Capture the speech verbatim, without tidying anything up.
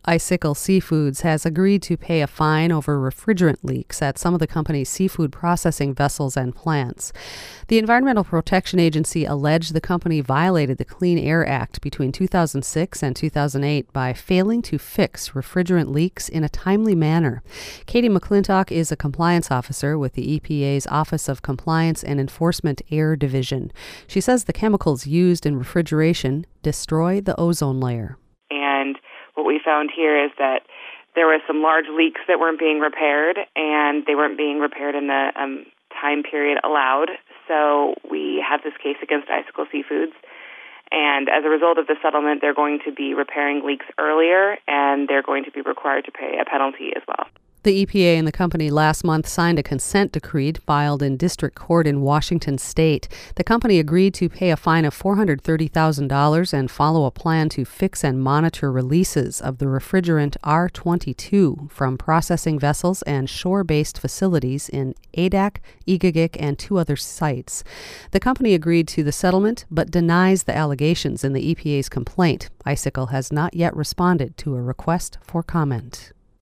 Icicle Seafoods has agreed to pay a fine over refrigerant leaks at some of the company's seafood processing vessels and plants. The Environmental Protection Agency alleged the company violated the Clean Air Act between two thousand six and two thousand eight by failing to fix refrigerant leaks in a timely manner. Katie McClintock is a compliance officer with the E P A's Office of Compliance and Enforcement Air Division. She says the chemicals used in refrigeration destroy the ozone layer. And what we found here is that there were some large leaks that weren't being repaired, and they weren't being repaired in the um, time period allowed. So we have this case against Icicle Seafoods, and as a result of the settlement, they're going to be repairing leaks earlier, and they're going to be required to pay a penalty as well. The E P A and the company last month signed a consent decree filed in district court in Washington state. The company agreed to pay a fine of four hundred thirty thousand dollars and follow a plan to fix and monitor releases of the refrigerant R twenty-two from processing vessels and shore-based facilities in Adak, Egegik, and two other sites. The company agreed to the settlement but denies the allegations in the E P A's complaint. Icicle has not yet responded to a request for comment.